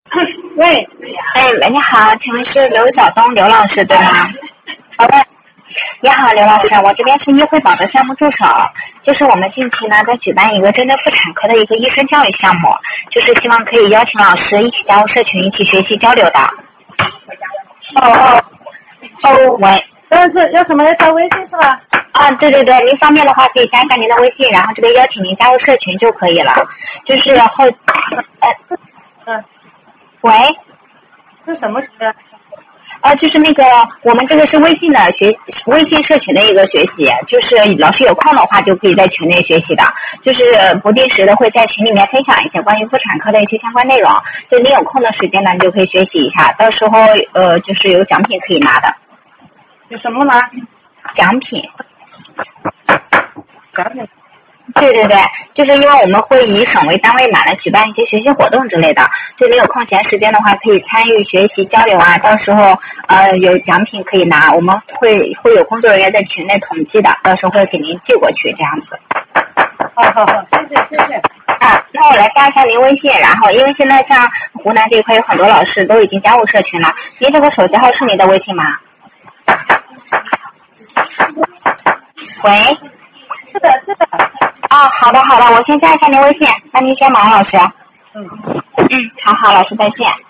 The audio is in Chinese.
喂， 喂，你好，请问是刘晓东刘老师对吗？ 好的， 你好，刘老师，我这边是医惠宝的项目助手，就是我们近期呢在举办一个针对妇产科的一个医生教育项目，就是希望可以邀请老师一起加入社群，一起学习交流的。喂。 要什么？要加微信是吧？ 啊，对对对，您方便的话可以加一下您的微信，然后这边邀请您加入社群就可以了。就是喂。 是什么学？ 就是那个我们这个是微信社群的一个学习，就是老师有空的话就可以在群内学习的，就是不定时的会在群里面分享一些关于妇产科的一些相关内容，就你有空的时间呢，你就可以学习一下，到时候就是有奖品可以拿的。 有什么拿？ 奖品。 奖品。 对对对，就是因为我们会以省为单位嘛，来举办一些学习活动之类的，就你有空闲时间的话，可以参与学习交流啊，到时候有奖品可以拿，我们会有工作人员在群内统计的，到时候会给您寄过去这样子。 好，谢谢。 啊，那我来加一下您微信，然后因为现在像湖南这一块有很多老师都已经加入社群了，您这个手机号是您的微信吗？喂。 是的。 好的，我先加一下您微信，那您先忙，老师。好，老师再见。